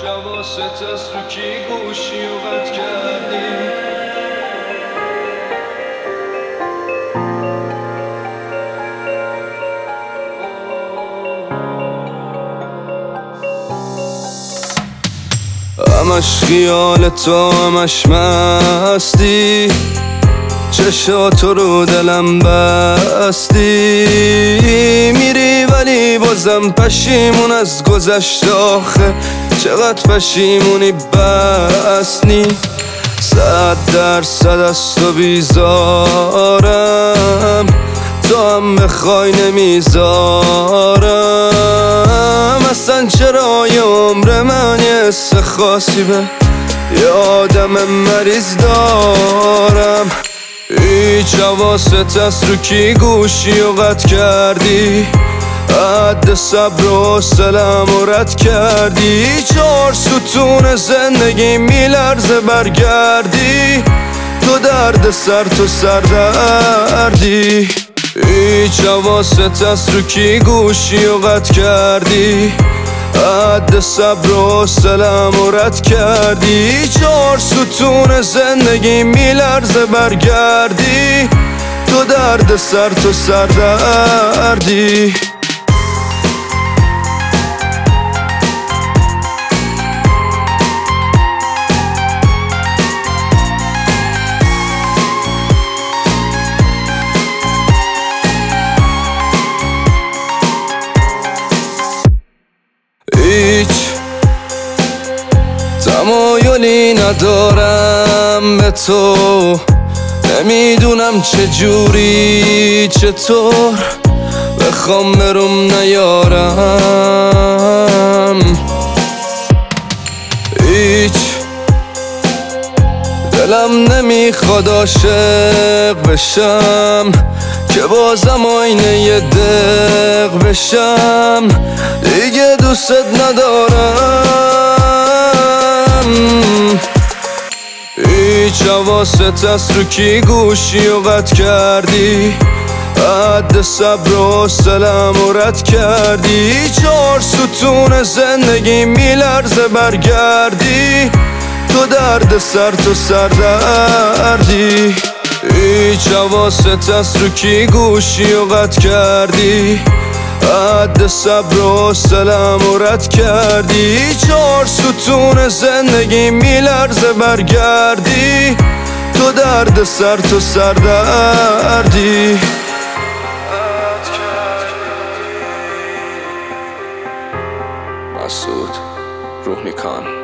حواست از رو کی گوشی و قطع کردی؟ همش خیال تو، همش مستی، چشاتو رو دلم بستی. میری ولی بازم پشیمون از گذشته، آخه چقدر پشیمونی بسنی. 100% از تو بیزارم، تو هم بخوای نمیذارم. اصلا چرا یه عمر من یه حس خاصی به یه آدم مریض دارم. هیچ حواست از رو کی گوشی و قطع کردی؟ حد صبر و حوصله‌ام رو رد کردی. 4 ستون زندگی میلرزه برگردی، تو درد سر تو سردردی. هیچ حواست از رو کی گوشی و قطع کردی؟ حد صبر و حوصله‌ام رو رد کردی. 4 ستون زندگی میلرزه برگردی، تو درد سر تو سردردی. هیچ تمایلی ندارم به تو، نمیدونم چجوری چطور بخوام بروم نیارم. هیچ دلم نمیخواد عاشق بشم، که بازم آینه یه دق بشم. دیگه دوست ندارم. هیچ حواست از رو کی گوشی و قطع کردی؟ حد صبر و حوصله‌ام رو رد کردی. 4 ستون زندگی میلرزه برگردی، تو درد سر تو سردردی. هیچ حواست از رو کی گوشی و قطع کردی؟ حد صبر و حوصله‌ام رو رد کردی. 4 ستون زندگی میلرزه برگردی، تو درد سر تو سردردی. مسعود روحنی کان.